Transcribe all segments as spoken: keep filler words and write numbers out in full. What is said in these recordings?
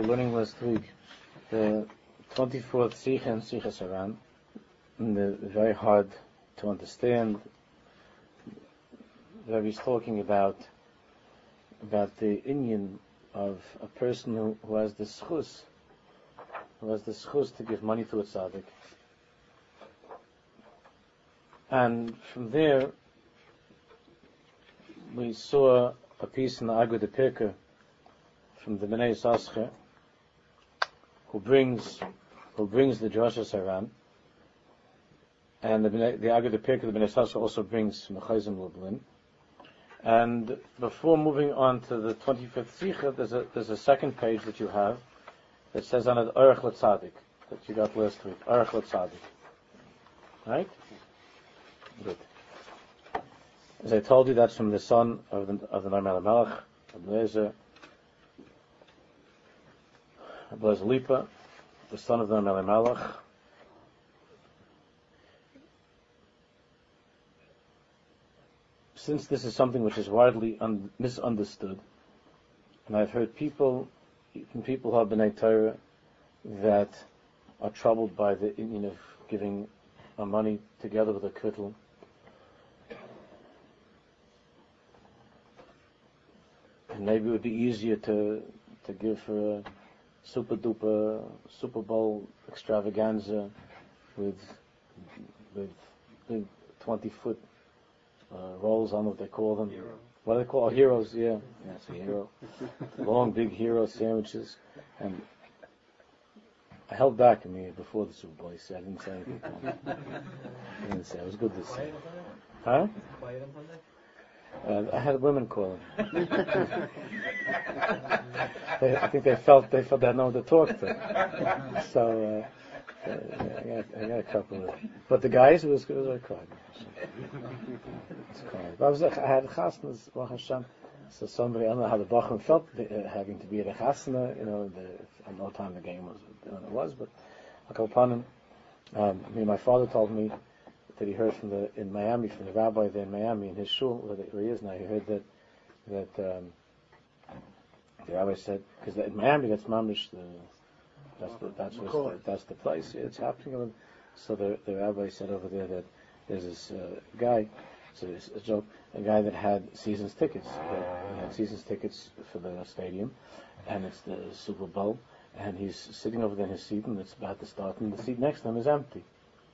were learning last week, the twenty-fourth Sikha and Sikha Saran, and the very hard to understand. Where he's talking about about the inyan of a person who, who has the schus, who has the schus to give money to a tzaddik. And from there, we saw a piece in the Agud Pirka from the Bnei Yissaschar, who brings who brings the Joshua Saran, and the Bnei, the Agud Pirka, the Bnei Yissaschar also brings Mechayzim Lublin. And before moving on to the twenty-fifth Sikha, there's a there's a second page that you have that says on it Orach L'Tzadik that you got last week. Orach L'Tzadik, right? Good. As I told you, that's from the son of the of the Noam Melech, Ablezer, Ablezer Lipa, the son of the Noam Melech. Since this is something which is widely un- misunderstood, and I've heard people, even people who have B'nai Torah, that are troubled by the inyan of giving uh, money together with a kutl. And maybe it would be easier to to give for a super duper Super Bowl extravaganza with with big twenty foot uh, rolls. I don't know what they call them. Hero. What do they call oh, heroes? Yeah, yeah, it's a hero. Long big hero sandwiches. And I held back in me before the Super Bowl. I said I didn't say anything. I didn't say. It was good to say. Huh? Uh, I had women call them. they, I think they felt they felt they had no one to talk to. So uh, uh, I, got, I got a couple of. But the guys, it was it was very quiet. It's quiet. But I was I had chasnas, Baruch Hashem. So somebody I don't know how the Bachman felt uh, having to be at a chasna. You know, the, I don't know what time the game was when it was, but Akapanim. Um, I mean, my father told me that he heard from the in Miami from the rabbi there in Miami in his shul where he is now. He heard that that um, the rabbi said because in Miami that's mamish the that's the, that's the, that's the place it's happening. So the the rabbi said over there that there's this uh, guy, so it's a joke, a guy that had seasons tickets. Uh, he had seasons tickets for the stadium, and it's the Super Bowl, and he's sitting over there in his seat, and it's about to start, and the seat next to him is empty.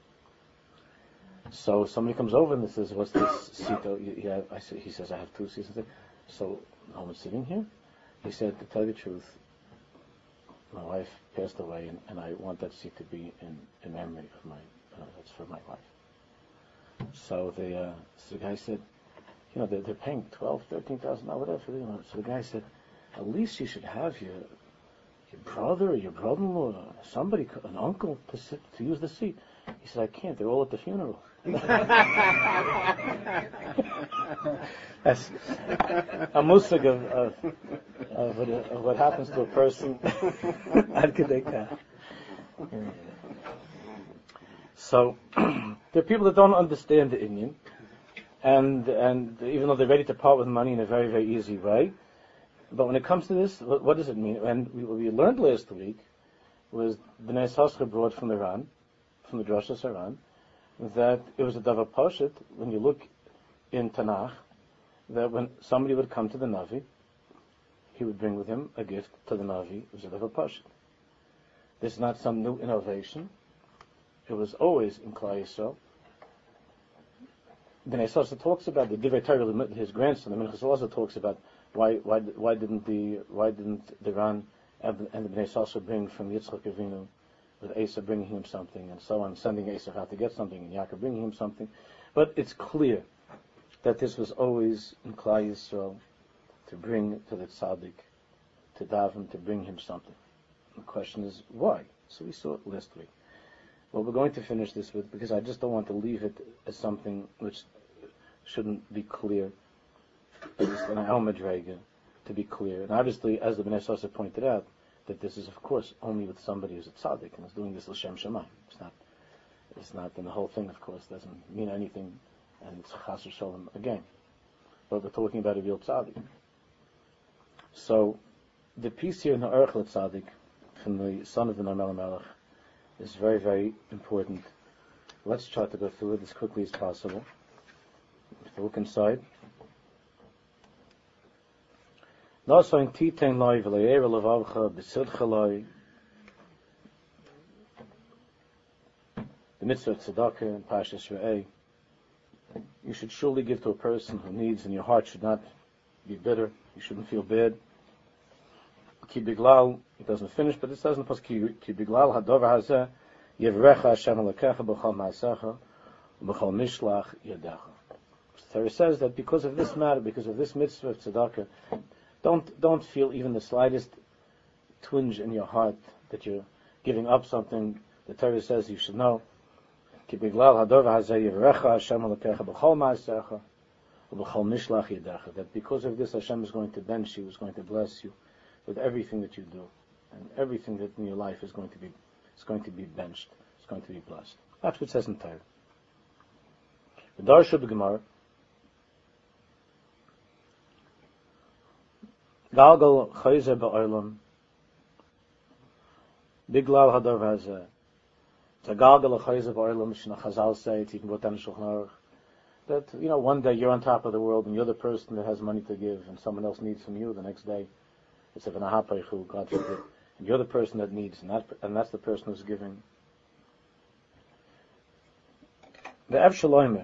So somebody comes over and says, "What's this seat?" You have, I say, he says, "I have two seats." So no one's sitting here. He said, "To tell you the truth, my wife passed away, and, and I want that seat to be in, in memory of my. Uh, that's for my wife." So the uh, so the guy said, "You know, they're, they're paying twelve, thirteen thousand dollars, whatever." You know. So the guy said, "At least you should have your your brother or your brother-in-law, or somebody, an uncle, to sit to use the seat." He said, "I can't. They're all at the funeral." That's a musig of, of, of, what, of what happens to a person. So there are people that don't understand the inyan, and and even though they're ready to part with money in a very very easy way, but when it comes to this, what, what does it mean? And we, we learned last week was Bnei Yissaschar brought from the Ran, from the Drosha Saran, that it was a davar pashut when you look in Tanakh, that when somebody would come to the Navi, he would bring with him a gift to the Navi. It was a davar pashut. This is not some new innovation. It was always in Klal Yisrael. Bnei Yissaschar talks about the Divrei Torah, his grandson. The Minchas also talks about why why why didn't the why didn't the Ran and the Bnei Yissaschar bring from Yitzchak Avinu, with Esau bringing him something, and so on, sending Esau out to get something, and Yaakov bringing him something. But it's clear that this was always in Klal Yisrael to bring to the tzaddik, to daven, to bring him something. The question is, why? So we saw it last week. Well, we're going to finish this with, because I just don't want to leave it as something which shouldn't be clear. It's an Al Madrega, to be clear. And obviously, as the Bnei Yissaschar pointed out, that this is, of course, only with somebody who's a tzaddik and is doing this l'shem shamayim. It's not, it's not, and the whole thing, of course, doesn't mean anything, and it's chas v'sholem again. But we're talking about a real tzaddik. So, the piece here in the Aruch Tzaddik from the son of the Noam Melech is very, very important. Let's try to go through it as quickly as possible. If you look inside. Nasoin titein loy v'le'er levavcha b'sidcha loy. The mitzvah of tzedakah and Parshas Re'eh. You should surely give to a person who needs, and your heart should not be bitter. You shouldn't feel bad. Ki biglal, it doesn't finish, but it doesn't pause. Ki biglal hadover hazeh yevrecha Hashem alekecha b'chol ma'asecha b'chol mishlach yadecha. The Torah says that because of this matter, because of this mitzvah of tzedakah, don't don't feel even the slightest twinge in your heart that you're giving up something. The Torah says you should know. Ki biglal hadover hazeh yevrecha Hashem alekecha b'chol ma'asecha b'chol mishlach yadecha. That because of this, Hashem is going to bench you, is going to bless you with everything that you do, and everything that in your life is going to be is going to be benched, it's going to be blessed. That's what it says in Torah. The Darsha b'Gemara, Galgal chayzer ba'olam, biglal hadar hazeh. It's a galgal chayzer ba'olam. Shna Chazal say it. You can go down to Shulchan Aruch. That you know, one day you're on top of the world, and you're the person that has money to give, and someone else needs from you. The next day, it's a v'nahapaychu, God forbid. And you're the person that needs, and, that, and that's the person who's giving. The Ev Shaloime,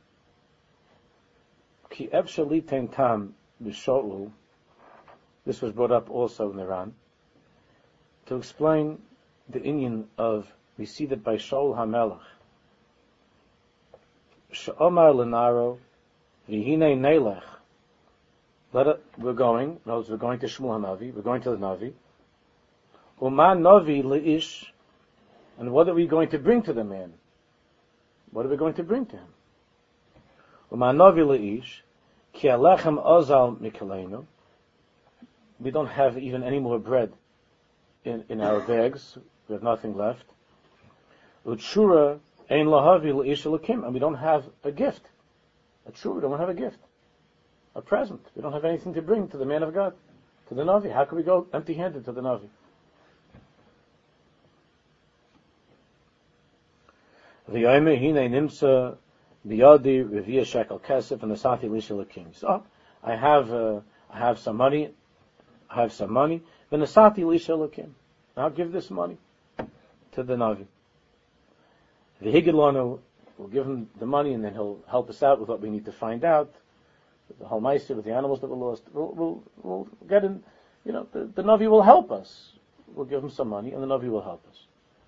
Ki Ev Shalitain Tam B'Shaul, this was brought up also in Iran, to explain the inyan of, we see that by Shaul HaMelech, Sh'omar Lenaro, V'hinei Neilech, Let it, we're going, notice we're going to Shmuel HaNavi, we're going to the Navi. Uma Navi Le'ish, and what are we going to bring to the man? What are we going to bring to him? Uma Navi Le'ish, Ki Alechem Ozal Mikaleinu, we don't have even any more bread in, in our bags, we have nothing left. Utshura Ein Lahavi Le'ish Elokim, and we don't have a gift. A true, we don't have a gift. A present. We don't have anything to bring to the man of God, to the Navi. How can we go empty-handed to the Navi? V'yomer hinei nimsa biyadi revia shekel kesef and the sati lisha l'kim. So I have, uh, I have some money. I have some money. Then the sati lisha l'kim. I'll give this money to the Navi. The higilonu will give him the money, and then he'll help us out with what we need to find out. The whole meister with the animals that were lost, we'll, we'll, we'll get in, you know, the, the Navi will help us. We'll give him some money, and the Navi will help us.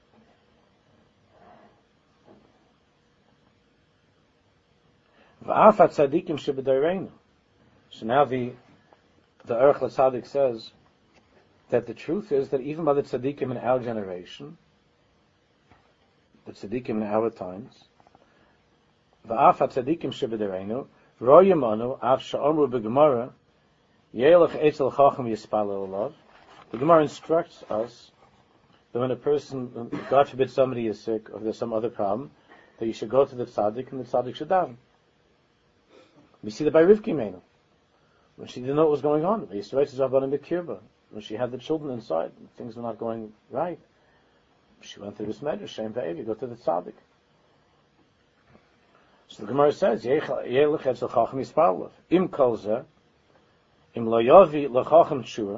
V'afat tzadikim sheb'dayreinu. So now the the Aruch Tzaddik says that the truth is that even by the tzadikim in our generation, the tzadikim in our times, v'afat tzadikim sheb'dayreinu, Royamanu af sha'amru b'Gemara yelech etzel chacham yispalel olav. The Gemara instructs us that when a person, God forbid, somebody is sick or there's some other problem, that you should go to the tzaddik and the tzaddik should daven. We see that by Rivki Meinu, when she didn't know what was going on, when she had the children inside, and things were not going right, she went to this medrash, Shem Ve'evi, go to the tzaddik. So the Gemara says, Yelech etzel chacham yispalel. Im kol zeh, im lo yavi lechacham tshua.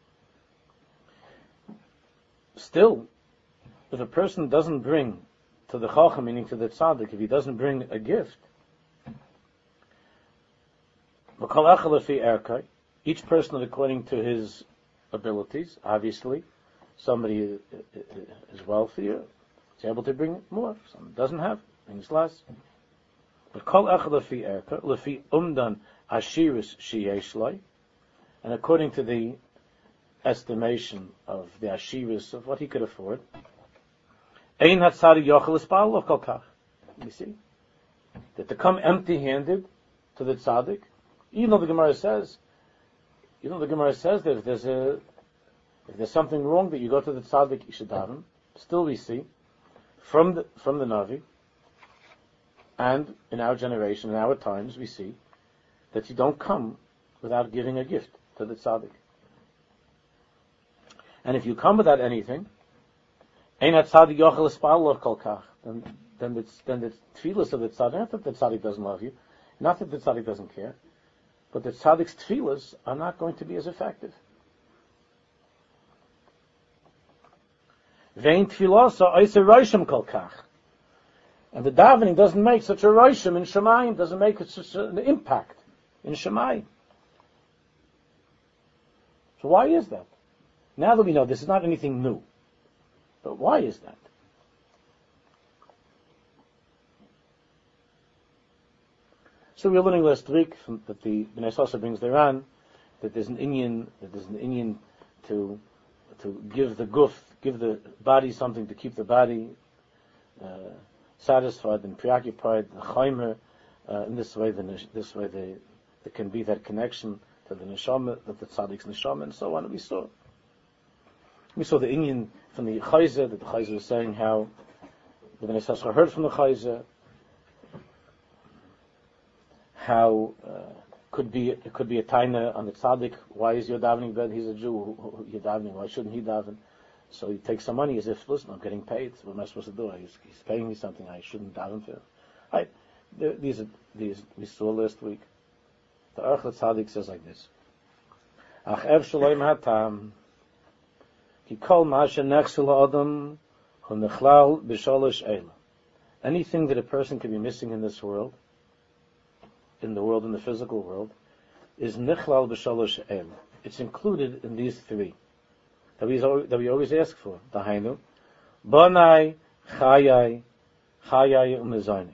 Still, if a person doesn't bring to the chacham, meaning to the tzaddik, if he doesn't bring a gift, v'kol echad lefi erkai, each person according to his abilities, obviously, somebody is wealthier, is able to bring more, some doesn't have, brings less. But kol echad lefi erka, lefi umdan ashiris sheyesh loy, and according to the estimation of the ashiris of what he could afford, ein hatzadi yochel ispalel kol kach. You see that to come empty-handed to the tzaddik, even though the Gemara says, even though the Gemara says that if there's a if there's something wrong that you go to the tzaddik, you should daven. Still, we see from the from the Navi. And in our generation, in our times, we see that you don't come without giving a gift to the tzaddik. And if you come without anything, ein tzaddik yochel espalov kol kach, then then it's then the tefillas of the tzaddik. Not that the tzaddik doesn't love you, not that the tzaddik doesn't care, but the tzaddik's tefillas are not going to be as effective. Vein tefilasa oisa roshim kol kach, and the davening doesn't make such a roshim in Shemayim, doesn't make such an impact in Shemayim. So why is that? Now that we know this is not anything new, but why is that? So we were learning last week from, that the Bnei Sasa brings their on that there's an Inyan, that there's an Inyan to to give the guf, give the body something to keep the body uh, satisfied and preoccupied, the chaimer. Uh, in this way, the, this way, the, there can be that connection to the neshama, that the tzaddik's neshama, and so on. We saw, we saw the Inyan from the Chayzer, that the Chayzer was saying how the Bnei Sasa heard from the Chayzer how uh, could be it could be a taina on the tzaddik. Why is your davening bed? He's a Jew. Who, who, you're davening. Why shouldn't he daven? So he takes some money as if, listen, I'm getting paid. What am I supposed to do? He's, he's paying me something. I shouldn't daven for him. Right. These are these we saw last week. The Aruch Tzaddik says like this: Ach ev shloim hatam ki kol ma shenechsul ha'adam hu nechlal b'shalosh eila. Anything that a person can be missing in this world, in the world, in the physical world, is nichlal b'shalosh eila. It's included in these three that we that we always ask for. Dahainu, banai, chayai, chayai umezayni.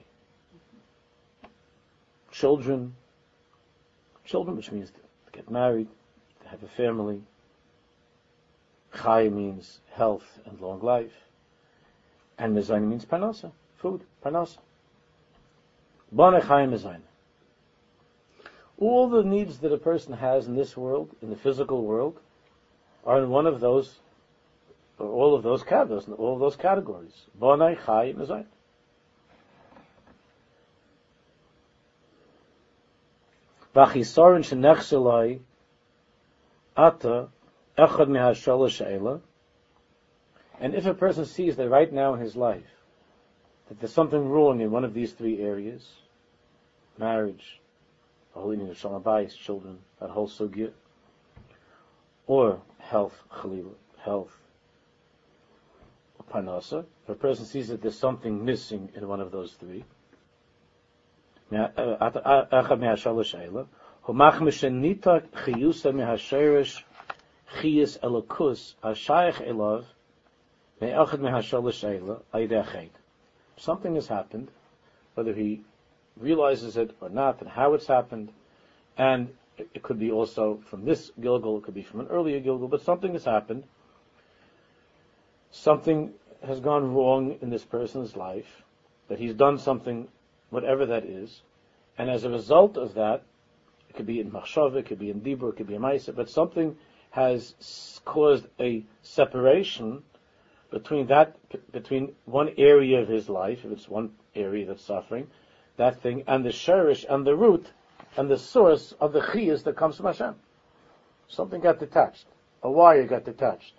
Children, children, which means to get married, to have a family. Chai means health and long life, and mezayni means parnasa, food, parnasa. Banai, chayai, mezayni. All the needs that a person has in this world, in the physical world, are in one of those, or all of those categories, all of those categories. Bonai, Chai, Mezayim. V'achisorin shenechselai ata echad mehashalosh she'ela. And if a person sees that right now in his life that there's something wrong in one of these three areas, marriage, the whole meaning of Shalom Bayis, children, that whole sugya, or health, chalila, health, or parnasa. If a person sees that there's something missing in one of those three, echad mehashalosh she'ela, hu machmish nita chiyusa mehasherish chiyus elokus hashayach elav me'echad mehashalosh she'ela ayidei achet. Something has happened, whether he realizes it or not, and how it's happened, and it, it could be also from this Gilgal, it could be from an earlier Gilgal, but something has happened, something has gone wrong in this person's life, that he's done something, whatever that is, and as a result of that, it could be in Machshava, it could be in Dibur, it could be in Maisa, but something has caused a separation between that, between one area of his life, if it's one area that's suffering, that thing, and the sherish, and the root, and the source of the chiyas that comes from Hashem. Something got detached. A wire got detached.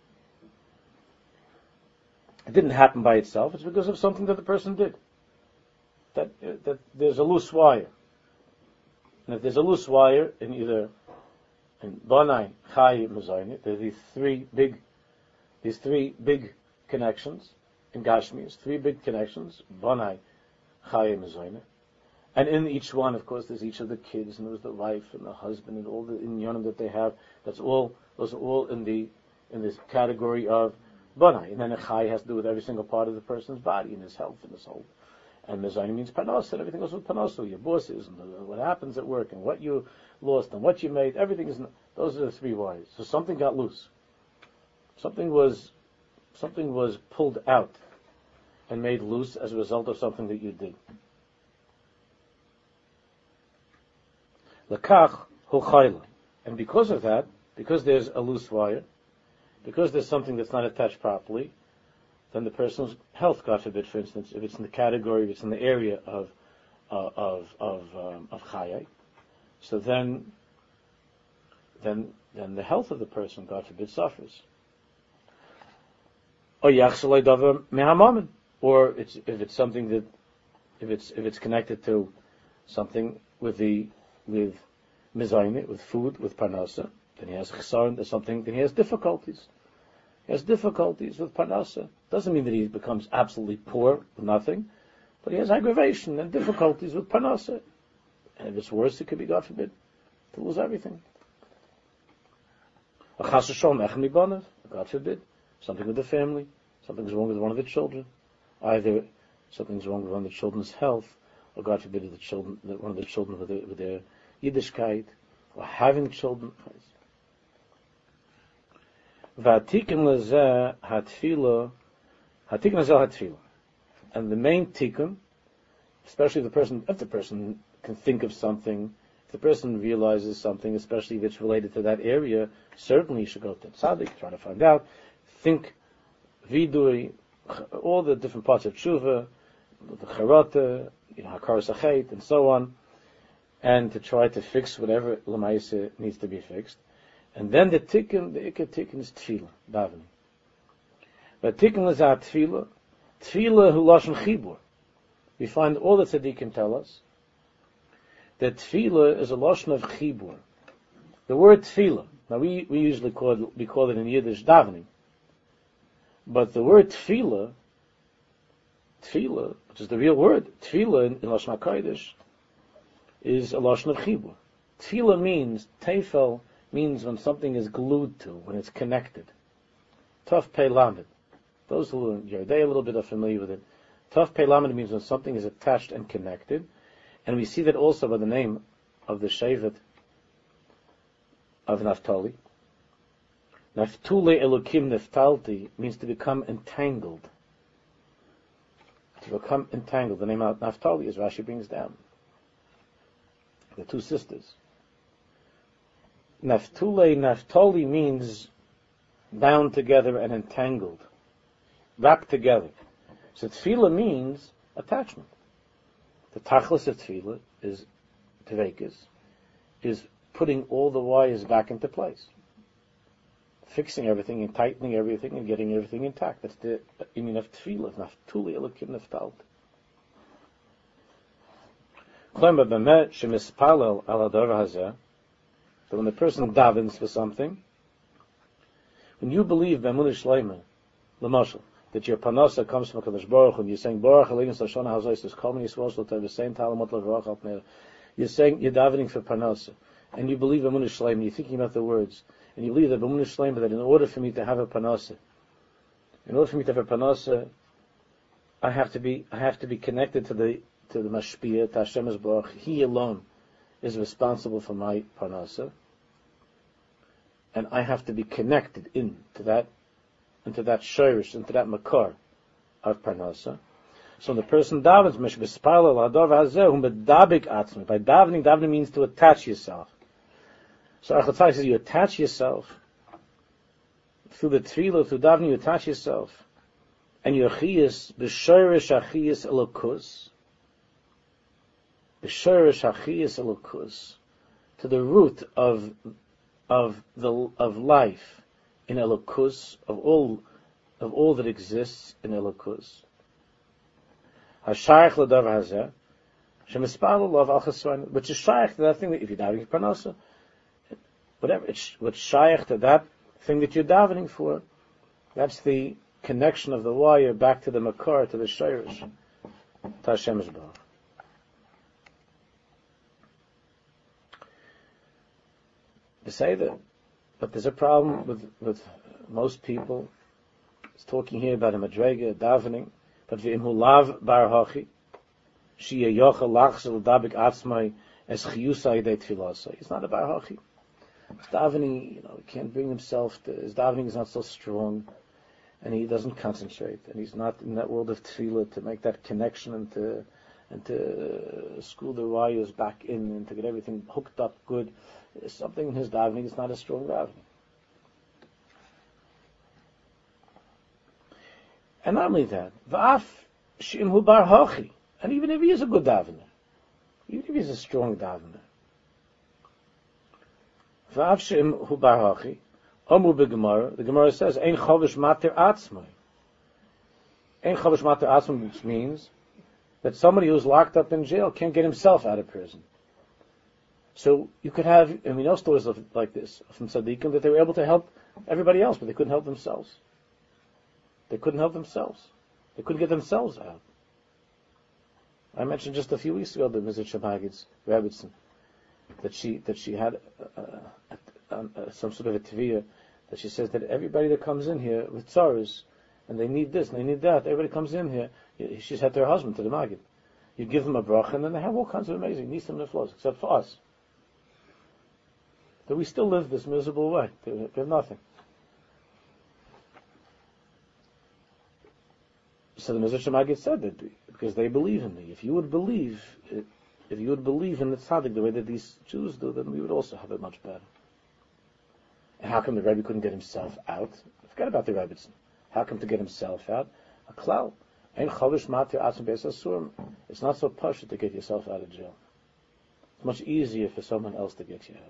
It didn't happen by itself. It's because of something that the person did. That, uh, that there's a loose wire. And if there's a loose wire in either in Banai, Chai, Mezayni, there are these three big, these three big connections in Gashmias, three big connections, Banai, Chai, Mezayni. And in each one, of course, there's each of the kids, and there's the wife and the husband, and all the inyanim that they have. That's all. Those are all in the in this category of Banai. And then a Chai has to do with every single part of the person's body and his health and his soul. And Mezayni means panos, and everything goes with panos, your bosses, and what happens at work, and what you lost, and what you made. Everything is. Those are the three wires. So something got loose. Something was, something was pulled out and made loose as a result of something that you did. Lekach hu chayla, and because of that, because there's a loose wire, because there's something that's not attached properly, then the person's health, God forbid, for instance, if it's in the category, if it's in the area of uh, of of um, of chayai, so then then then the health of the person, God forbid, suffers. or yachshalei davar mehamamin, or it's if it's something that if it's if it's connected to something with the with mizayne, with food, with parnasa, then he has chsaron. There's something. Then he has difficulties. He has difficulties with parnasa. Doesn't mean that he becomes absolutely poor with nothing, but he has aggravation and difficulties with parnasa. And if it's worse, it could be, God forbid, to lose everything. God forbid, something with the family, something's wrong with one of the children. Either something's wrong with one of the children's health, or God forbid, the children, one of the children with, the, with their Yiddishkeit, or having children. V'atikin lezeh hatfila, hatikin lezeh hatfila, and the main tikkun, especially if the person, if the person can think of something, if the person realizes something, especially if it's related to that area, certainly you should go to tzaddik, try to find out, think, vidui, all the different parts of tshuva, the charata, you know, hakaras hachet, and so on, and to try to fix whatever l'maisa needs to be fixed. And then the tikkun, the ikka tikkun is tefillah, davening. But tikkun is our tefillah, tefillah hu lashon chibur. We find all the tzaddikim tell us that tefillah is a lashon of chibur. The word tefillah, now we, we usually call it, we call it in Yiddish davening, but the word tefillah, tefillah, which is the real word, tefillah in, in lashon HaKodesh, is a lashon of chibur. Tefillah means, tefel means when something is glued to, when it's connected. Taf pei lamed. Those who are Yerdei a little bit are familiar with it. Taf pei lamed means when something is attached and connected. And we see that also by the name of the Shevet of Naphtali. Naftule Elokim Neftalti means to become entangled. To become entangled. The name of Naphtali, as Rashi brings down. The two sisters. Naftule, Naphtali means bound together and entangled. Wrapped together. So tefillah means attachment. The tachlis of tefillah is tevekas, is putting all the wires back into place. Fixing everything and tightening everything and getting everything intact. That's the meaning of tefillah. Naftuli elokim naftalt. Klema b'met shemispalel al hadar hazeh. So when the person davens for something, when you believe b'emunah shleima, l'mashal, that your panasa comes from HaKadosh Baruch Hu, and you're saying Baruch Eloheinu Lashon HaZos, this Kol Min Yisrael Shel Tov, the same Talamot Levarach Al Pnei. You're saying you're davening for panasa, and you believe b'emunah shleima, you're thinking about the words, and you believe that b'emunah shleima, that in order for me to have a panasa, in order for me to have a panasa, I have to be, I have to be connected to the to the mashpia, to Hashem Yisbarach. He alone is responsible for my panasa, and I have to be connected in to that, into that shirish, into that makar of parnasa. So when the person davens, mesh b'spalel hadar v'hazeh hu medabik atzmi. By davening, davening means to attach yourself. So Achatzai says you attach yourself through the tefillah, through davening, you attach yourself, and your chiyas b'shirish achiyas elokus, b'shirish achiyas elokus, to the root of of the of life in elokus, of all of all that exists in elokus. Hashayach l'davar hazeh, shemispalel lov al chesron, which is shayach to that thing that if you're davening for parnasa, whatever, it's what's shayach to that thing that you're davening for. That's the connection of the wire back to the makar, to the shayrish, to Hashem Yisbarach. To say that, but there's a problem with with most people. It's talking here about a madrega, davening, but v'imhu lav bar hachi, shiya yochel lachzel dabik atzmai es chiyusai de tfilasai. It's not a bar hachi. His davening, you know, he can't bring himself to, his davening is not so strong, and he doesn't concentrate, and he's not in that world of tefillah to make that connection and to and to screw the wires back in and to get everything hooked up good. There's something in his davening is not a strong davening. And not only that, v'af sh'imhu bar hachi, and even if he is a good davener, even if he's a strong davener, v'af sh'imhu bar hachi, Omu b'Gemara, the Gemara says, Ein chovish matir atzmai. Ein chavish mater atzmai, which means that somebody who's locked up in jail can't get himself out of prison. So you could have, and we know stories of, like this from tzaddikim, that they were able to help everybody else, but they couldn't help themselves. They couldn't help themselves. They couldn't get themselves out. I mentioned just a few weeks ago the Mister Shemagid's Rebbitzin, that she that she had uh, uh, uh, some sort of a tviyah, that she says that everybody that comes in here with tzaras, and they need this and they need that, everybody comes in here. She's had their husband to the Magid. You give them a bracha, and then they have all kinds of amazing nisim and flows, except for us. That we still live this miserable way. We have nothing. So the Mezritch Magid said that because they believe in me. If you would believe, if you would believe in the tzaddik the way that these Jews do, then we would also have it much better. And how come the Rebbe couldn't get himself out? Forget about the Rebbitzin. How come to get himself out? A klal. It's not so pashut to get yourself out of jail. It's much easier for someone else to get you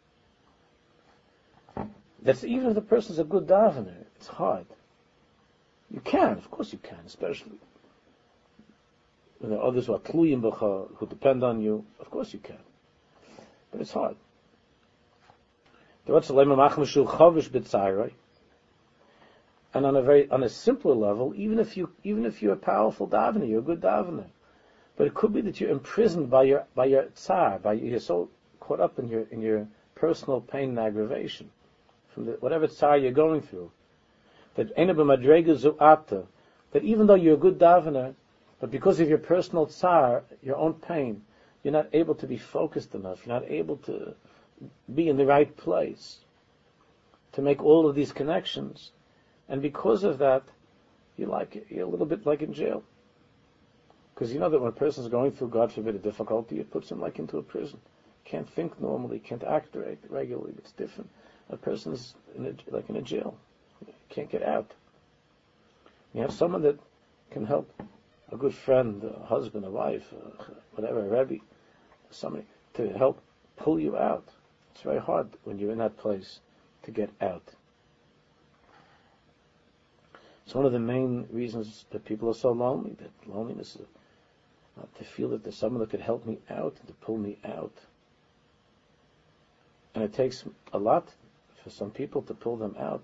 out. That's even if the person's a good davener, it's hard. You can, of course you can, especially when there are others who are tluyim b'cha, who depend on you. Of course you can, but it's hard. And on a very, on a simpler level, even if you, even if you're a powerful davener, you're a good davener, but it could be that you're imprisoned by your, by your tsar, by you're so caught up in your, in your personal pain and aggravation from the, whatever tsar you're going through. That that even though you're a good davener, but because of your personal tsar, your own pain, you're not able to be focused enough. You're not able to be in the right place to make all of these connections. And because of that, you're like, you're a little bit like in jail. Because you know that when a person is going through, God forbid, a difficulty, it puts him like into a prison. Can't think normally, can't act right, regularly. It's different. A person's in a, like in a jail. Can't get out. You have someone that can help, a good friend, a husband, a wife, uh, whatever, a rebbe, somebody to help pull you out. It's very hard when you're in that place to get out. It's one of the main reasons that people are so lonely, that loneliness is uh, to feel that there's someone that could help me out, to pull me out. And it takes a lot for some people to pull them out.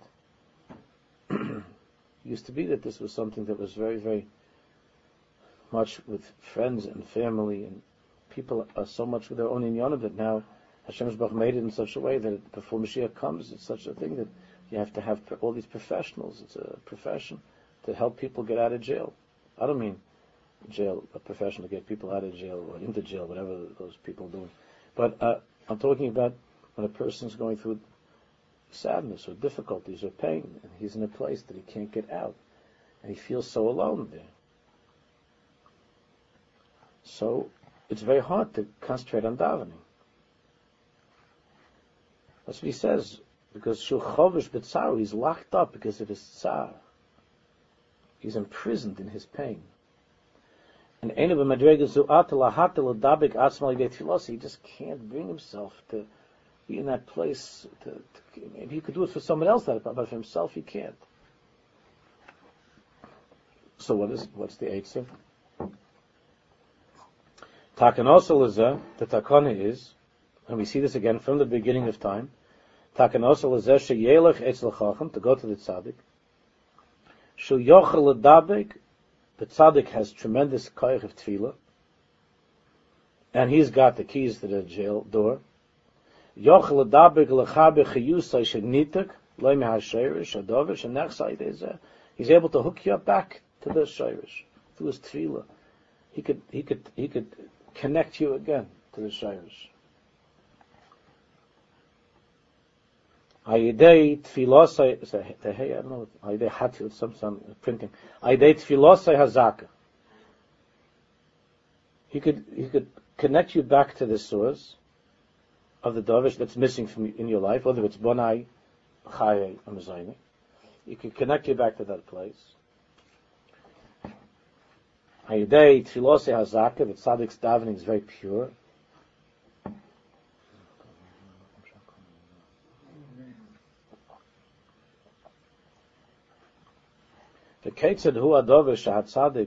Used to be that this was something that was very, very much with friends and family, and people are so much with their own inyanim that now Hashem Yisbarach made it in such a way that before Mashiach comes, it's such a thing that you have to have all these professionals. It's a profession to help people get out of jail. I don't mean jail, a profession to get people out of jail or into jail, whatever those people do. But uh, I'm talking about when a person's going through sadness or difficulties or pain, and he's in a place that he can't get out, and he feels so alone there. So it's very hard to concentrate on davening. That's what he says, because Shulchovish B'Tzar, he's locked up because of his tsar. He's imprisoned in his pain. And he just can't bring himself to be in that place. To, to, maybe he could do it for someone else, but for himself he can't. So what is what's the Eitzah? Takanosa Lezeh, the takana is, and we see this again from the beginning of time. Takanosa Lezeh sheyelech etzel chacham, to go to the tzaddik. Shul yochel ledabek, the tzaddik has tremendous koyach of tefillah, and he's got the keys to the jail door. Yochel ledabek lechabe chiyusay shenitek loy mehasherish adovish and nechsay dezeh. He's able to hook you up back to the shirish through his tefillah. He could, he could, he could connect you again to the shirish. Ayidei tefilosai, the hey, I don't know, ayidei hati, it's some, some printing. Ayidei tefilosai hazaka. He could, he could connect you back to the source of the davish that's missing from in your life, whether it's bonai, chaye, or mezayne. He could connect you back to that place. Ayidei tefilosai hazaka, the tzaddik's davening is very pure. The Ketzad hu adover shahat tzadik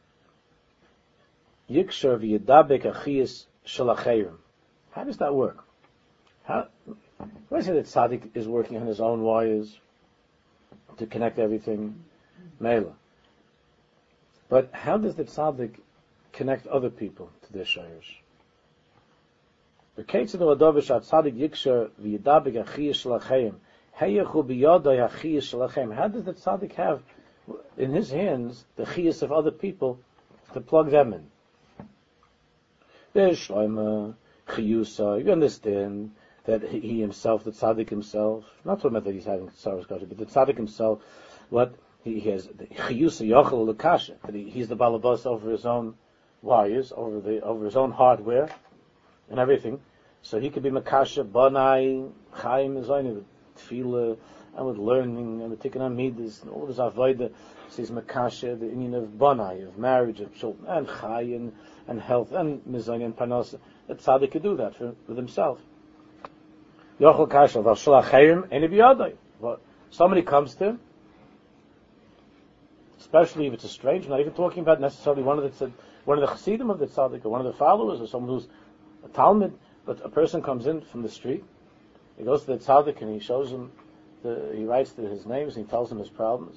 yikshar v'yidabek achiyas shalachayim. How does that work? How? Why is it that tzaddik is working on his own wires to connect everything? Mela. But how does the tzaddik connect other people to their shayrish? The Ketzad hu adover shahat tzadik yikshar v'yidabek achiyas shalachayim. How does the tzaddik have in his hands the chiyas of other people to plug them in? There's shloima chiyusa. You understand that he himself, the tzaddik himself, not talking about that he's having tzaras kasha, but the tzaddik himself, what he has the chiyusa yochel l'kasha, that he, he's the balabas over his own wires, over the over his own hardware and everything. So he could be makasha, banai, chaim, zayne, tefillah, and with learning, and with tikkun amidas, and all of his avodah, says makasha, the union of banai, of marriage, of children, and chai, and, and health, and mizani, and panos. That tzaddik could do that for, with himself. Yochel kasha, v'al shalachayim, eni biyadai. But somebody comes to him, especially if it's a stranger, not even talking about necessarily one of the one of the chassidim of the tzaddik, or one of the followers, or someone who's a talmid, but a person comes in from the street. He goes to the tzaddik and he shows him, the, he writes to his names and he tells him his problems.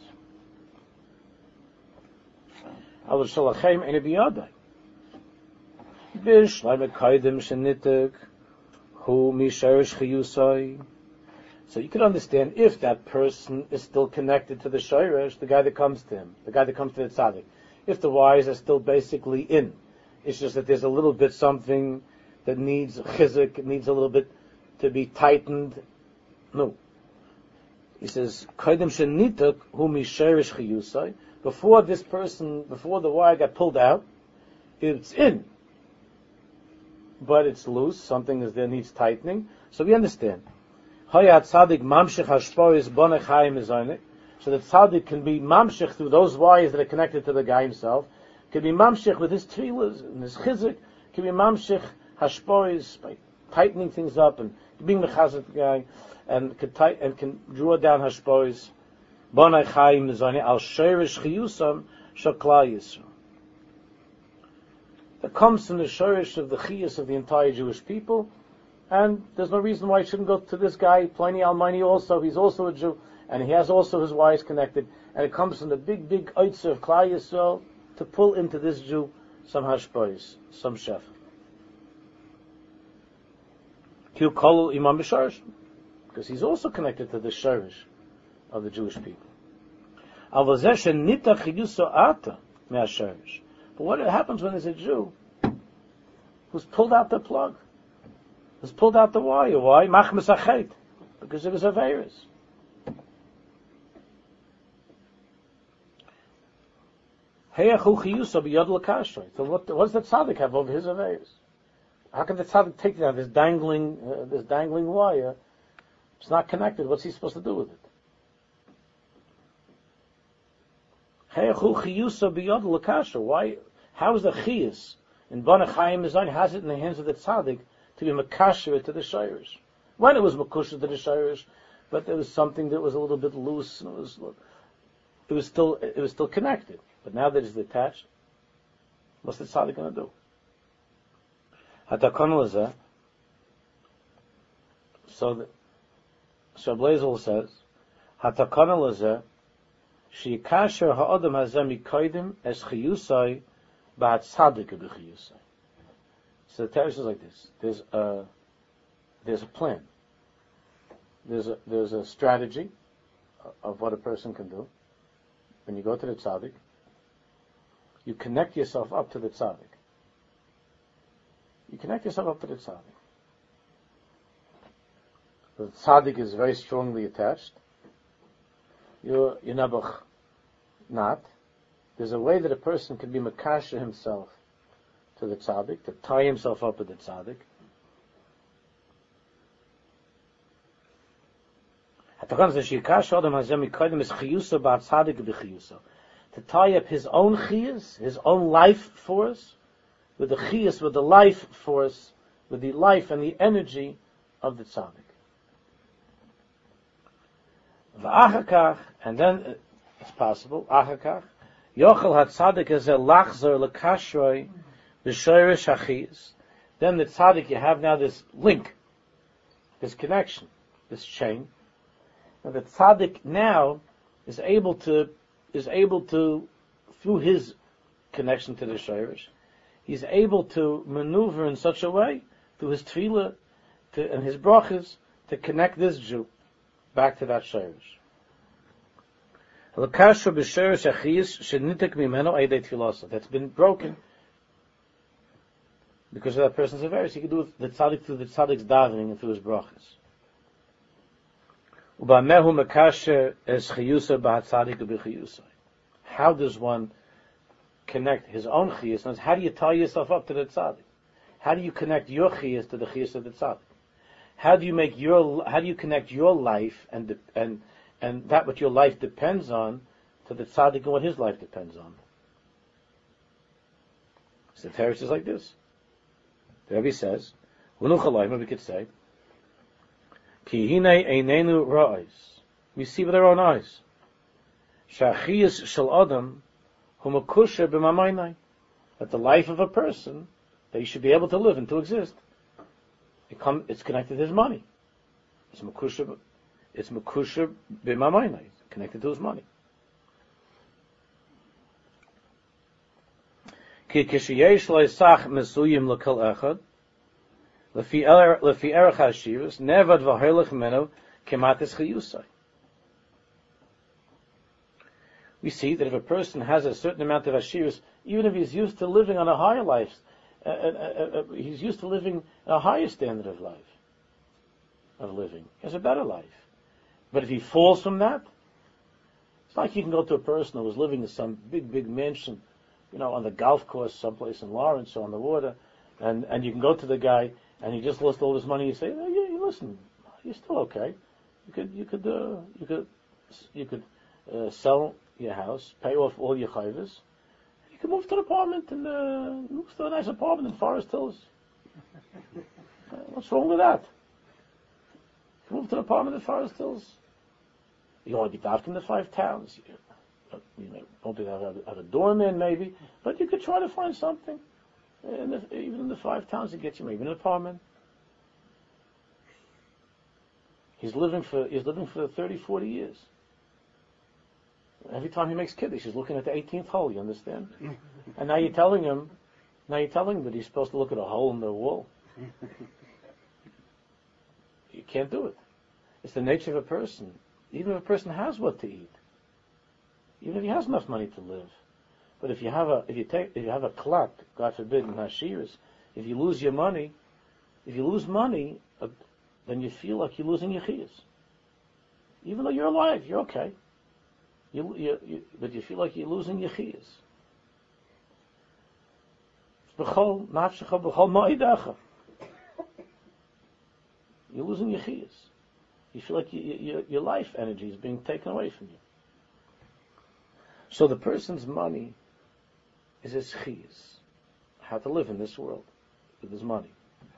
So you can understand if that person is still connected to the shayresh, the guy that comes to him, the guy that comes to the tzaddik. If the wires are still basically in, it's just that there's a little bit something that needs chizuk, it needs a little bit to be tightened. No. He says, Kaidem shenitak hu misherish chiyusai. Before this person, before the wire got pulled out, it's in. But it's loose, something is there needs tightening. So we understand. Hayat tzaddik mamshich hashpois bonech hayim izonik. So the tzaddik can be mamshich through those wires that are connected to the guy himself. Can be mamshich with his tefillas and his chizuk. Can be mamshich hashpois by tightening things up and being mechazet guy, and can tight, and can draw down hashpois. Bonai chayim nizani al sheirish chiyusam shakla yisrael. That comes from the sheirish of the chiyus of the entire Jewish people, and there's no reason why it shouldn't go to this guy, Pliny Almani also. He's also a Jew, and he has also his wires connected, and it comes from the big, big oitzer of Klal Yisrael to pull into this Jew some hashpois, some chef. Because he's also connected to the shirish of the Jewish people. But what happens when there's a Jew who's pulled out the plug, who's pulled out the wire? Why? Because it was a virus. So what, what does the tzaddik have over his virus? How can the tzaddik take down this dangling, uh, this dangling wire? It's not connected. What's he supposed to do with it? Why? How is the chiyus in Bana Chaim Mizan has it in the hands of the tzaddik to be makasher to the shayrish? When it was makasher to the shayrish, but there was something that was a little bit loose, and it was, it was still, it was still connected. But now that it's detached, what's the tzaddik going to do? Hatakonal. So the So Blazel says, Hatakonal is she kasher ha'adam hazem mikaydim es chiyusai ba'at tzaddik b'chiyusai. So the Torah says like this: there's a there's a plan, there's a there's a strategy of what a person can do. When you go to the tzaddik, you connect yourself up to the tzaddik. You connect yourself up to the tzaddik. The tzaddik is very strongly attached. You're, you're nebuch not. There's a way that a person can be makasher himself to the tzaddik, to tie himself up with the tzaddik. To tie up his own chiyas, his own life force, with the chiyas, with the life force, with the life and the energy of the tzaddik. And then, It's possible. Achakach. Yochel HaTzadik is a lachzor lekashroi b'shoirish achiyas. Then the tzaddik, you have now this link, this connection, this chain. And the tzaddik now is able to, is able to, through his connection to the shoirish, he's able to maneuver in such a way, through his tefillah to, and his brachas, to connect this Jew back to that shoirish. That's been broken because of that person's affairs. He can do the tzaddik through the tzaddik's davening and through his brachas. How does one connect his own chiyus? How do you tie yourself up to the tzaddik? How do you connect your chiyus to the chiyus of the tzaddik? How do you make your How do you connect your life and and and that what your life depends on to the tzaddik and what his life depends on? So the Teretz is like this. The Rebbe says, we could say, Ki hine einenu ra'is. We see with our own eyes. Shachiyas shel adam hu mekusher b'mamaynai. That the life of a person, that he should be able to live and to exist, it come, it's connected to his money. It's mekusher, it's mekusher b'mamaynai. It's connected to his money. Ki kishiyesh lo'isach mesuyim l'kol echad lefi erech hashivus nevad v'hoylech meno kematis chiyusai. We see that if a person has a certain amount of ashirus, even if he's used to living on a higher life, uh, uh, uh, uh, he's used to living a higher standard of life, of living. He has a better life. But if he falls from that, it's like you can go to a person who was living in some big, big mansion, you know, on the golf course someplace in Lawrence or on the water, and, and you can go to the guy and he just lost all his money. You say, oh, yeah, listen, you're still okay. You could, you could, uh, you could, you could uh, sell your house, pay off all your chayvas. You can move to an apartment and uh, move to a nice apartment in Forest Hills. Uh, what's wrong with that? You can move to an apartment in Forest Hills. You want to be dark in the five towns. You, you know, don't have a, have a doorman maybe, but you could try to find something. In the, even in the five towns to get you maybe an apartment. He's living for he's living for thirty, forty years. Every time he makes kiddush, he's looking at the eighteenth hole, you understand? And now you're telling him, now you're telling him that he's supposed to look at a hole in the wall. You can't do it. It's the nature of a person. Even if a person has what to eat, even if he has enough money to live, but if you have a if you take if you have a clock, God forbid, in Hashiras, if you lose your money, if you lose money, uh, then you feel like you're losing your chiyus. Even though you're alive, you're okay. You, you, you, but you feel like you're losing your chiyus. You're losing your chiyus. You feel like you, you, your life energy is being taken away from you. So the person's money is his chiyus, how to live in this world with his money.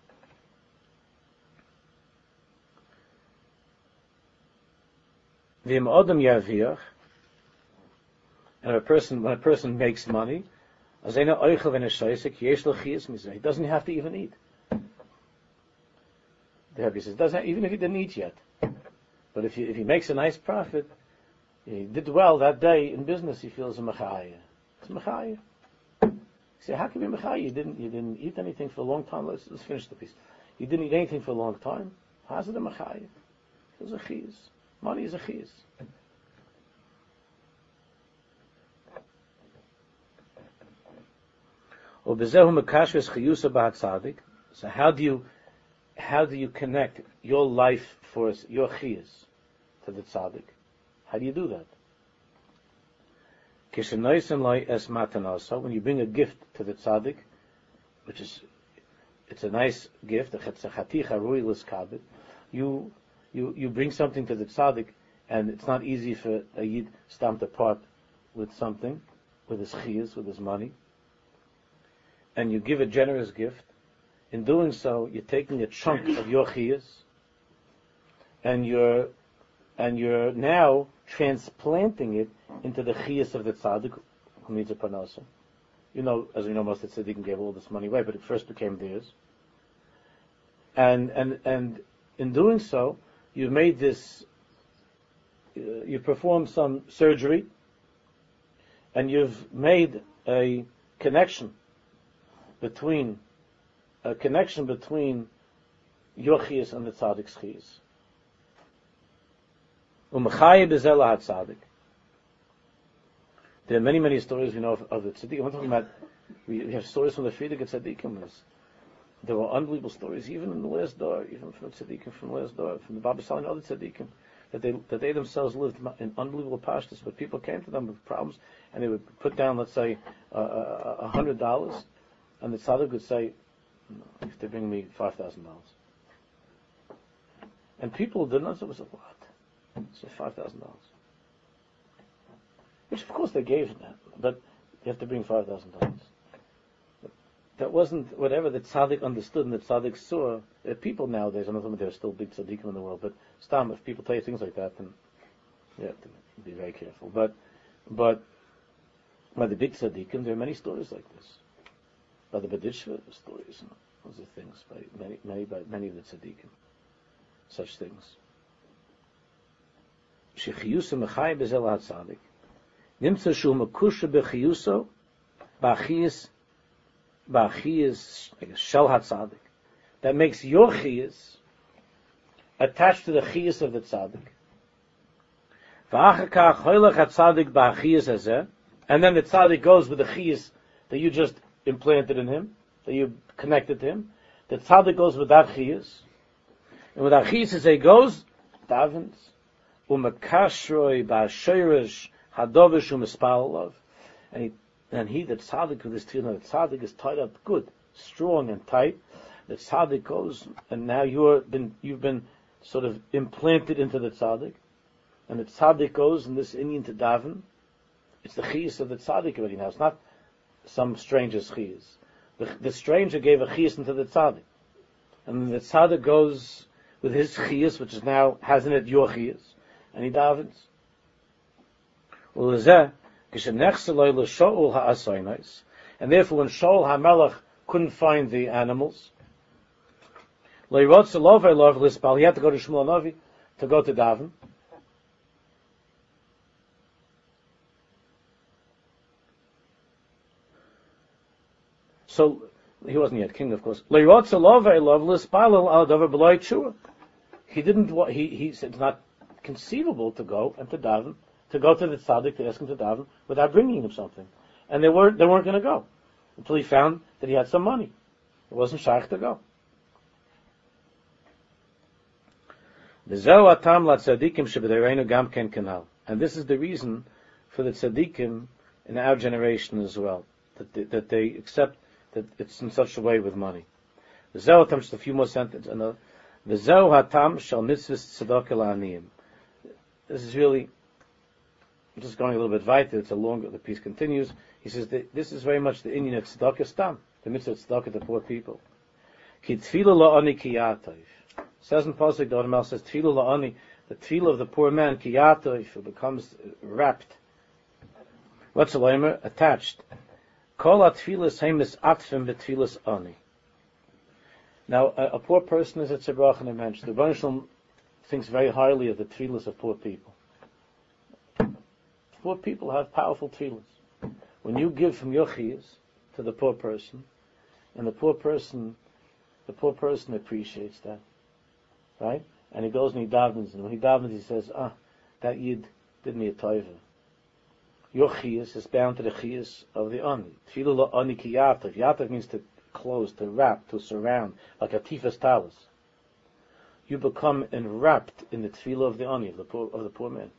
V'im odom yaviach. And if a person, when a person makes money, he doesn't have to even eat. The Rebbe says, doesn't, even if he didn't eat yet. But if he, if he makes a nice profit, he did well that day in business, he feels a mechaya. It's a mechaya. You say, how can you be mechaya? You didn't, you didn't eat anything for a long time. Let's, let's finish the piece. You didn't eat anything for a long time. How's it a mechaya? It's a chiyus. Money is a chiyus. So how do you how do you connect your life force, your chiyus, to the tzaddik? How do you do that? When you bring a gift to the tzaddik, which is it's a nice gift, you you you bring something to the tzaddik, and it's not easy for a yid stam to part with something, with his chiyus, with his money. And you give a generous gift. In doing so, you're taking a chunk of your chiyus, and you're and you're now transplanting it into the chiyas of the tzaddik who needs a parnasa. You know, as we know, most of the tzaddikim gave all this money away, but it first became theirs. And and and in doing so, you've made this. Uh, you performed some surgery, and you've made a connection between a connection between your chiyas and the tzaddik's chiyas. Umachayib bezel tzaddik. There are many, many stories we know of, of the tzaddikim. I'm talking about, we, we have stories from the Frierdiker tzaddikim. There were unbelievable stories, even in the last door, even from the tzaddikim from the last door, from the Baba Sal and other tzaddikim, that they that they themselves lived in unbelievable pashtus, but people came to them with problems, and they would put down, let's say, a uh, uh, hundred dollars, and the tzaddik would say, no, if they bring me five thousand dollars. And people didn't answer, was like, what? So five thousand dollars. Which, of course, they gave them, but you have to bring five thousand dollars. That wasn't whatever the tzaddik understood and the tzaddik saw. There are people nowadays, I'm not saying there are still big tzaddikim in the world, but stam, if people tell you things like that, then you have to be very careful. But, but, by the big tzaddikim, there are many stories like this. By the Badishva, stories, and those are things, by many, many, by many of the tzaddikim. Such things. Shechiyusa mechai bezel ha-tzaddik. Nimtza shu mekusha bechiyuso, ba'achiyas, ba'achiyas, I guess, shel ha-tzaddik. That makes your chiyas attached to the chiyas of the tzaddik. V'achakach hoylech ha-tzaddik ba'achiyas hazeh, and then the tzaddik goes with the chiyas that you just implanted in him, that you connected to him. The tzaddik goes with that chiyas, and with that chiyas as he goes, davens, u'mekashroi ba'ashoyresh hadovish u'mispalalav, and he, and he, the tzaddik with his tefillah, the tzaddik is tied up good, strong and tight. The tzaddik goes, and now you're been, you've been sort of implanted into the tzaddik, and the tzaddik goes in this Indian to daven. It's the chiyas of the tzaddik already now. It's not some stranger's chiyas. The, the stranger gave a chiyas into the tzaddik, and the tzaddik goes with his chiyas, which is now has in it your chiyas, and he davens. And therefore, when Shaul HaMelech couldn't find the animals, he had to go to Shmuel Novi to go to daven. So he wasn't yet king, of course. He didn't. He he said it's not conceivable to go and to daven, to go to the tzaddik to ask him to daven without bringing him something, and they weren't they weren't going to go until he found that he had some money. It wasn't shaykh to go. And this is the reason for the tzaddikim in our generation as well, that they, that they accept that it's in such a way with money. Just a few more sentences. This is really, I'm just going a little bit weiter, it's a longer, the piece continues. He says that this is very much the Indian of tzedakah stam, the mitzvah of tzedakah to poor people. Ki tefillah la'ani ki yatov. Says in Pasuk, the Ormel says, tefillah la'ani, the tefillah of the poor man, ki yatov, it becomes wrapped. What's the lamer? Attached. Kol atfilas heimis atfim betfilas ani. Now, a, a poor person is a tzebrach and a mensch. The Rebbeinu Shalom thinks very highly of the tefillas of poor people. Poor people have powerful tefillas. When you give from your chiyas to the poor person, and the poor person, the poor person appreciates that, right? And he goes and he davens, and when he davens, he says, "Ah, that yid did me a taiva." Your chiyas is bound to the chiyas of the ani. Tefillah lo ani ki yatov. Yatov means to close, to wrap, to surround, like a tifas talis. You become enwrapped in the tefillah of the ani, of the poor, of the poor man.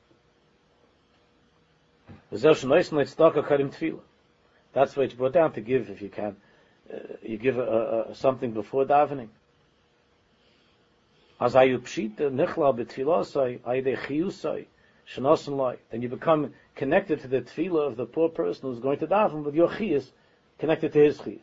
That's why it's brought down to give, if you can. Uh, you give a, a, something before davening. Then you become connected to the tefillah of the poor person who's going to daven with your chiyas, connected to his chiyas.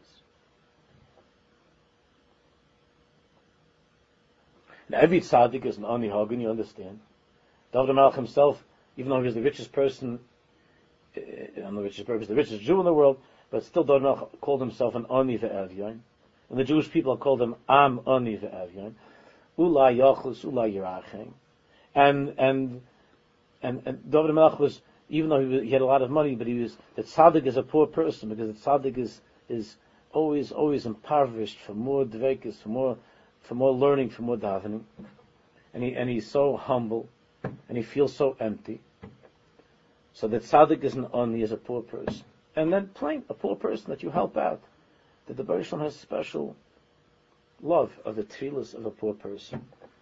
Now every tzaddik is an ani hagen, you understand. David HaMelech himself, even though he was the richest person, uh, I'm the richest person, the richest Jew in the world, but still David HaMelech called himself an Ani ve'Evyon. And the Jewish people called him Am Ani ve'Evyon. Ula Yachlus, Ula Yerachem. And, and, and, and David HaMelech was, even though he, was, he had a lot of money, but he was, the tzaddik is a poor person, because the tzaddik is, is always, always impoverished for more dveikus, for more, for more learning, for more davening. And he, and he's so humble, and he feels so empty. So the tzaddik is an Ani, is a poor person. And then plain, a poor person that you help out. That the Baruch Shalom has special love of the tefillas of a poor person.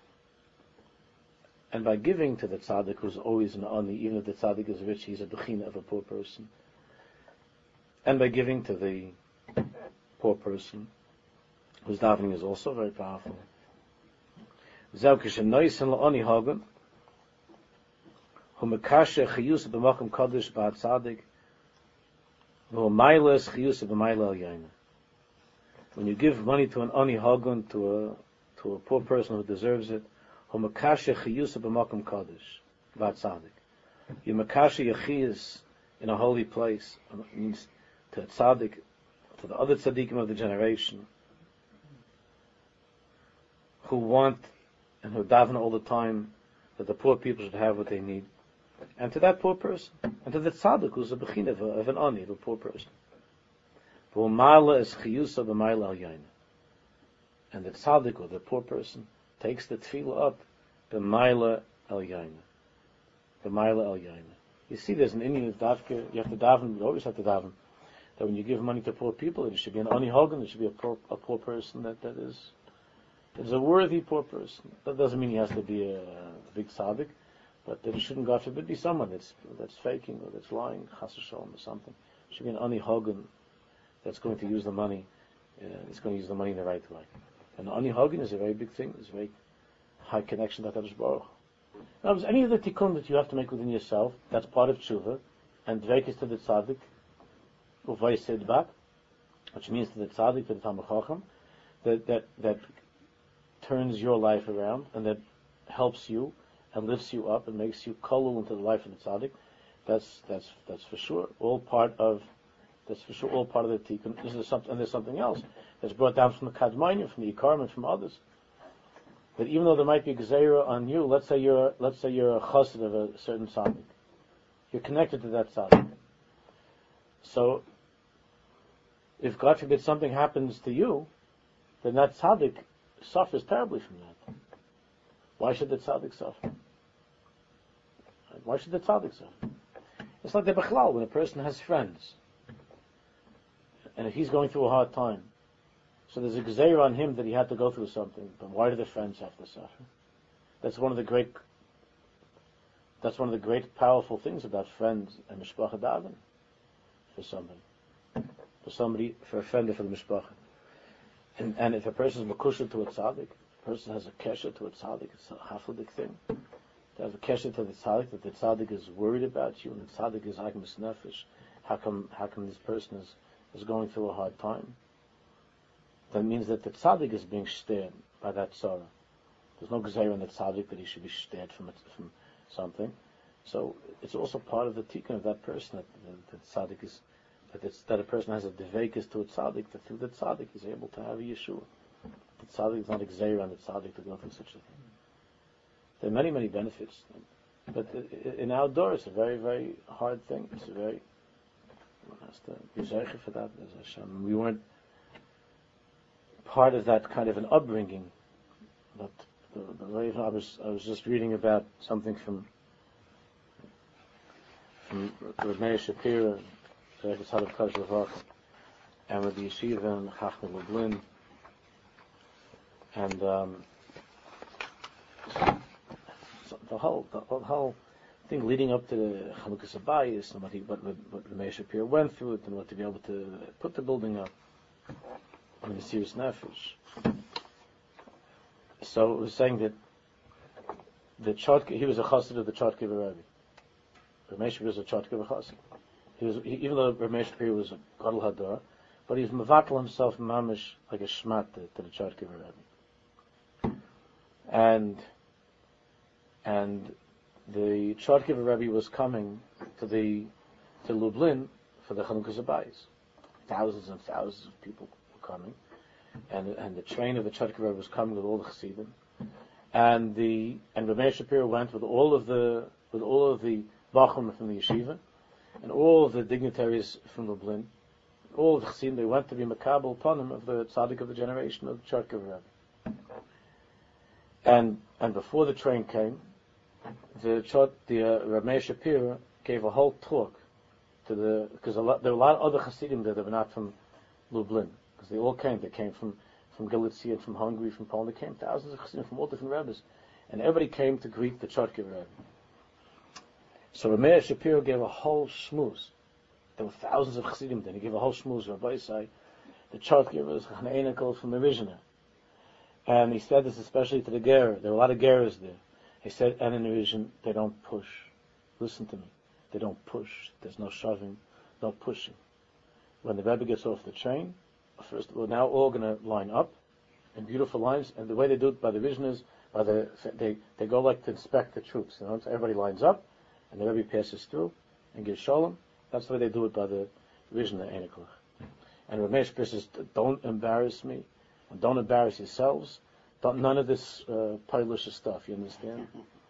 And by giving to the tzaddik, who's always an Ani, even if the tzaddik is rich, he's a bechina of a poor person. And by giving to the poor person, whose davening is also very powerful. Zeu k'shenoisen la'ani hagen, hu mekashe chiyus b'makom kodesh ba'at tzaddik, v'hu mailes chiyus b'maile al yaina. When you give money to an Ani Hagun, to a to a poor person who deserves it, hu mekashe chiyus b'makom kodesh ba'at tzaddik. You mekashe yechiyus in a holy place. It means to a tzaddik, to the other tzaddikim of the generation, who want and who daven all the time that the poor people should have what they need, and to that poor person, and to the tzaddik who's a bechina of, of an Ani, of a poor person. And the tzaddik, or the poor person, takes the tefillah up, the maila el yaina, the maila el yaina. You see, there's an Indian davka. You have to daven. You always have to daven that when you give money to poor people, it should be an Ani Hagen. It should be a poor, a poor person that that is. Is a worthy poor person. That doesn't mean he has to be a, a big tzaddik, but that he shouldn't, God forbid, be someone that's that's faking or that's lying, chas v'shalom or something. It should be an Ani Hagen that's going to use the money. Uh, it's going to use the money in the right way. And Ani Hagen is a very big thing. It's a very high connection to HaKadosh Baruch. Now, if any of the tikkun that you have to make within yourself, that's part of tshuva, and dveikis to the tzaddik, uvay sidbak, which means to the tzaddik, to the Talmid Chacham, that that that. turns your life around, and that helps you and lifts you up and makes you kolul into the life of the tzaddik. That's that's that's for sure all part of that's for sure all part of the tikkun. This is something, and there's something else that's brought down from the kadmainim, from the ikarim, and from others. That even though there might be gzeira on you, let's say you're let's say you're a chassid of a certain tzaddik, you're connected to that tzaddik. So, if God forbid something happens to you, then that tzaddik suffers terribly from that. Why should the tzaddik suffer? Why should the tzaddik suffer? It's like the bechlal, when a person has friends, and if he's going through a hard time, so there's a gzeir on him that he had to go through something, but why do the friends have to suffer? That's one of the great that's one of the great powerful things about friends and mishpacha daven for somebody. For somebody, for a friend or for the mishpacha. And, and if a person is makusha to a tzaddik, a person has a kesher to a tzaddik, it's a hafladik thing. To have a kesher to the tzaddik, that the tzaddik is worried about you, and the tzaddik is agmas nefesh. How come, how come this person is, is going through a hard time? That means that the tzaddik is being stared by that sorrow. There's no gzeir on the tzaddik that he should be stared from it, from something. So it's also part of the tikkun of that person that the, the tzaddik is. That, it's, that a person has a devekis to a tzaddik, that through the tzaddik he's able to have a yeshua. The tzaddik is not a gzeir on the tzaddik to go through such a thing. There are many, many benefits. But in our door, it's a very, very hard thing. It's a very, one has to be zeicher for that. We weren't part of that kind of an upbringing. But the, the way I was, I was just reading about something from from Reb Meir Shapira, and with the yeshiva and Chacham Lublin, and um, so the whole the whole thing leading up to the Chanukas Habayis and what he what what Reb Meir Shapira went through it, and what to be able to put the building up. I mean, the serious nefesh. So it was saying that the Chotke, he was a chassid of the Chotke Rebbe. Reb Meir Shapira was a Chotke chassid. He was, he, even though Reb Meir Shapira was a Gadol Hador, but he was mevatel himself mamish like a shmat to, to the Chotke Rebbe. And and the Chortkiver Rebbe was coming to the to Lublin for the Chanukah Zabayis. Thousands and thousands of people were coming, and and the train of the Chortkiver Rebbe was coming with all the Chassidim, and the and Rameir Shapiro went with all of the with all of the Bachim from the yeshiva, and all of the dignitaries from Lublin, all of the Chassidim. They went to be Makabel upon him of the tzaddik of the generation of the Chortkiver Rebbe. And and before the train came, the the uh, Rameir Shapiro gave a whole talk to the because there were a lot of other Hasidim there that were not from Lublin, because they all came. They came from from Galicia and from Hungary, from Poland. They came thousands of Hasidim from all different rebbes, and everybody came to greet the Chortkiver Rebbe. So Rameir Shapiro gave a whole shmooze. There were thousands of Hasidim there. He gave a whole shmooze. Rabbi Isai, the Chortkiver was Chaneinikol from the Rishner. And he said this especially to the Ger. There were a lot of Geras there. He said, and in the vision, they don't push. Listen to me. They don't push. There's no shoving, no pushing. When the Rebbe gets off the train, first we're now all going to line up in beautiful lines. And the way they do it by the vision is, by the they they go like to inspect the troops. You know, so everybody lines up, and the Rebbe passes through and gives shalom. That's the way they do it by the vision of Einiklach. And Ramesh says, don't embarrass me. And don't embarrass yourselves. Don't, none of this uh, Polish stuff, you understand?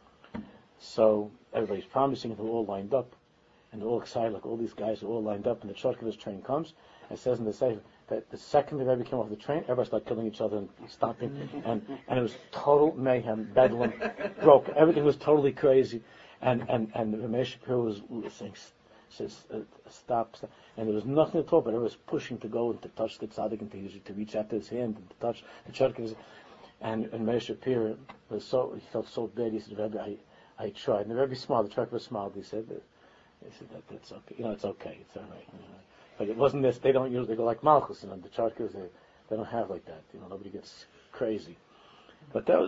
So everybody's promising, and they're all lined up, and they're all excited, like all these guys are all lined up, and the Chortkiver's train comes, and it says in the Sefer that the second the Rebbe came off the train, everybody started killing each other and stopping, and, and it was total mayhem, bedlam, broke, everything was totally crazy, and, and, and Ramesh Shapiro was saying, says, uh, stop, stop, and there was nothing at all, but everyone was pushing to go and to touch the tzaddik and to, to reach out to his hand and to touch the Chortkiver. And and Meir Shapiro was so he felt so bad. He said, Rebbe, I I tried. And the Rebbe smiled. The Chortkiver smiled. He said, he said that that's okay. You know, it's okay. It's all right. You know. But it wasn't this. They don't usually go like Malchus. You know, the Chortkivers they they don't have like that. You know, nobody gets crazy. But that was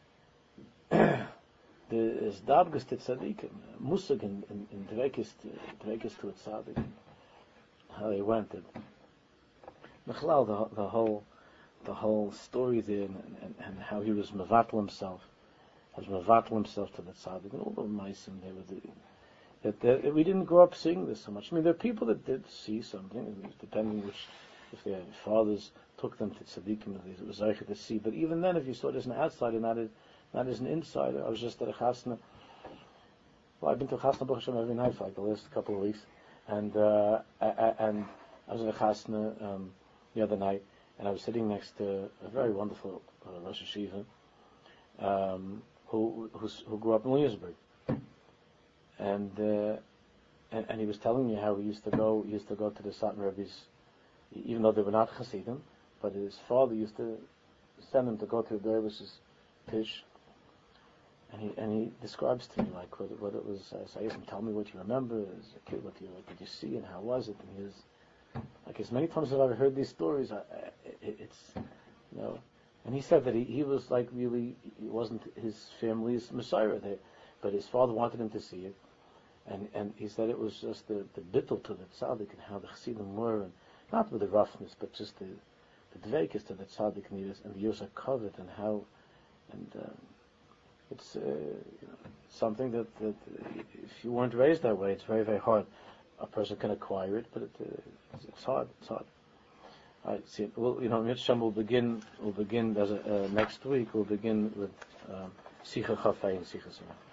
the is Dabgas to tzaddikim, Musag in in, in Dveikis Dveikis to a tzaddik. How they went and Mechlal the the whole. The whole story there, and, and, and how he was mevatel himself, was mevatel himself to the tzaddik, and all the meisim they were doing. That, that we didn't grow up seeing this so much. I mean, there are people that did see something, depending which, if their fathers took them to tzaddikim, it was eich to see. But even then, if you saw it as an outsider, not as not as an insider, I was just at a chasna. Well, I've been to a chasna Baruch Hashem every night for like the last couple of weeks, and uh, and I was at a chasna um, the other night. And I was sitting next to a very wonderful uh, Rosh Hashiva um, who who grew up in Williamsburg, and, uh, and and he was telling me how he used to go he used to go to the Satmar Rebbe's, even though they were not Hasidim, but his father used to send him to go to the Dervish's tish, and he and he describes to me like what, what it was. So I asked him, tell me what you remember as a kid, what you what did you see and how was it? And he was like, as many times as I've heard these stories, I, it, it's, you know, and he said that he, he was like really, it wasn't his family's Messiah there, but his father wanted him to see it, and and he said it was just the, the bittul to the tzaddik and how the chassidim were, and not with the roughness, but just the the dveikis to the tzaddik and the and the Yosef covet and how, and uh, it's uh, you know, something that, that if you weren't raised that way, it's very very hard. A person can acquire it, but it, uh, it's, it's hard. It's hard. All right. See, we'll, you know, Mitzvah will begin. We'll begin as a, uh, next week. We'll begin with Sicha Chafei and Sicha Simon.